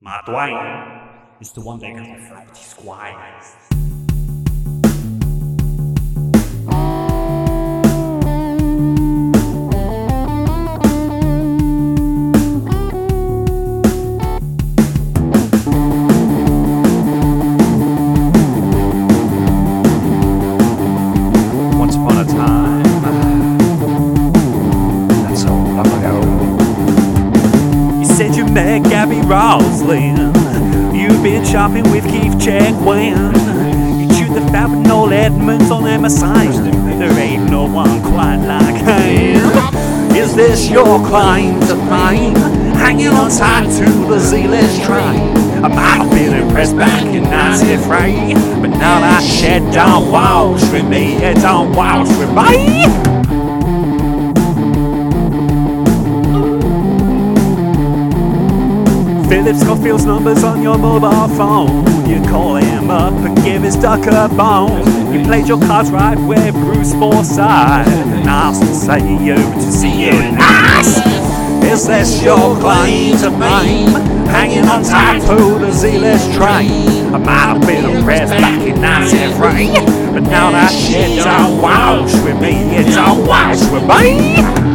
Mark Twain is the one that got the Flighty Squires. Once upon a time, that's so long ago. You said you met Gabby Roslin. You've been shopping with Keith Chegwin. You chewed the fat with Noel Edmonds on MSI. There ain't no one quite like him. Is this your claim to fame? Hanging on tight to the Z-list train. I might have been impressed back in 93, but now that shit don't wash with me, it don't wash with me. Philip Schoffield's number's on your mobile phone. You call him up and give his duck a bone. You played your cards right with Bruce Forsyth and asked to see you nice. Is this your claim to fame? Hanging on tight to the Z-list train. I might have been impressed back in 93, but now that shit don't wash with me, it don't wash with me.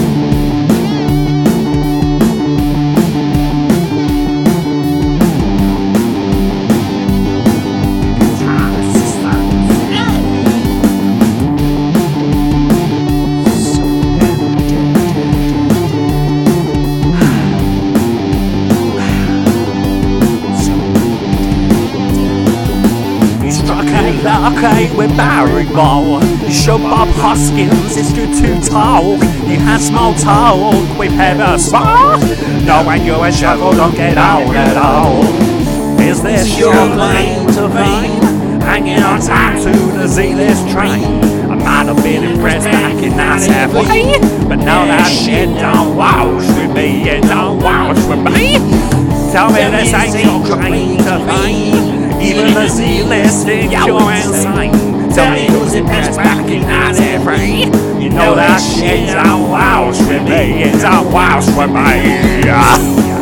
Okay, with Barry Ball. You showed Bob Hoskins it's good to talk. You had small talk with Heather Small. Knowing you and Shovel don't get out at all. Is this your claim to fame? Hanging on tight to the Z-list train. I might have been impressed back in 93, but now that shit don't wash with me, it don't wash with me. Tell me this ain't your claim to fame. Even the Z-list thinks you're insane. Tell me who's impressed back in 93. You know that shit don't wash with me, it don't wash with me.